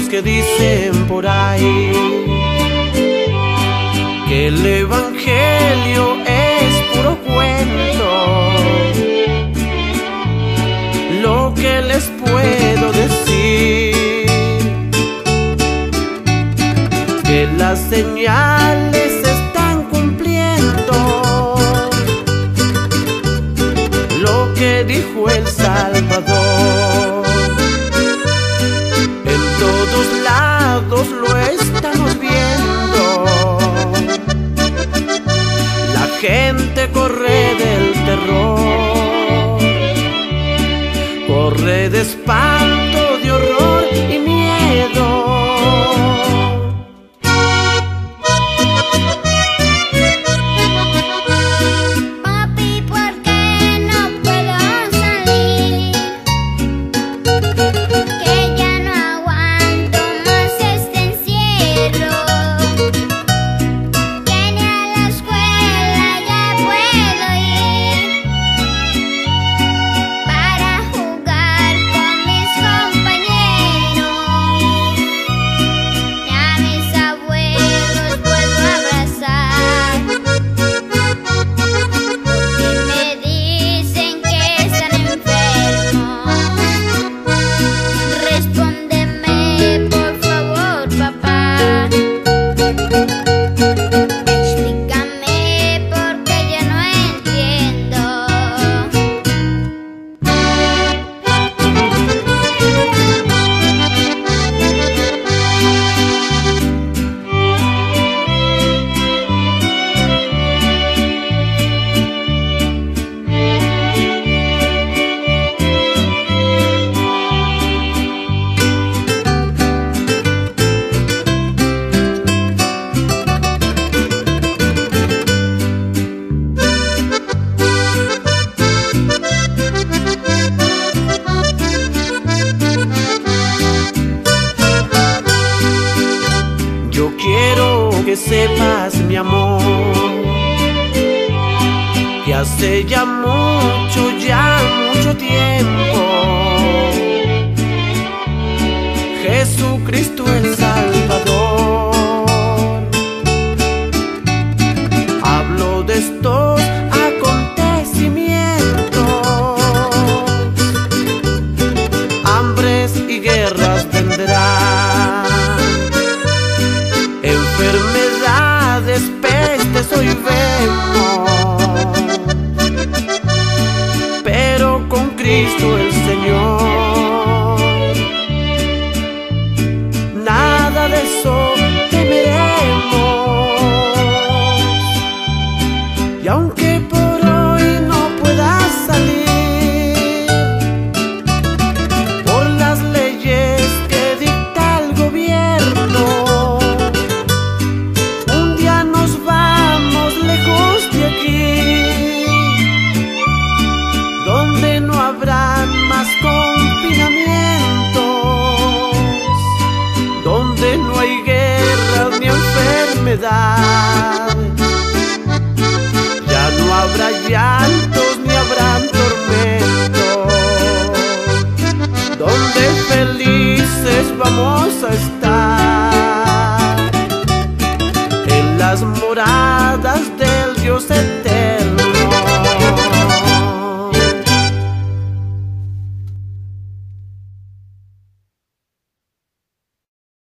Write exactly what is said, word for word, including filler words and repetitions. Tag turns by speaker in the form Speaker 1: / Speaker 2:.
Speaker 1: los que dicen por ahí que el evangelio es puro cuento, lo que les puedo decir, que las señales están cumpliendo lo que dijo el Salvador. En todos lados lo estamos viendo, la gente corre del terror, corre de espanto, de horror y miedo. Yo quiero que sepas, mi amor, que hace ya mucho, ya mucho tiempo Jesucristo el Salvador habló de estos acontecimientos. Hambres y guerras vendrán, enfermedades, pestes hoy vemos, pero con Cristo el Señor nada de eso temeremos. Y aunque por hoy no puedas salir por las leyes que dicta el gobierno, donde no habrá más confinamientos, donde no hay guerras ni enfermedad, ya no habrá llantos ni habrán tormentos, donde felices vamos a estar.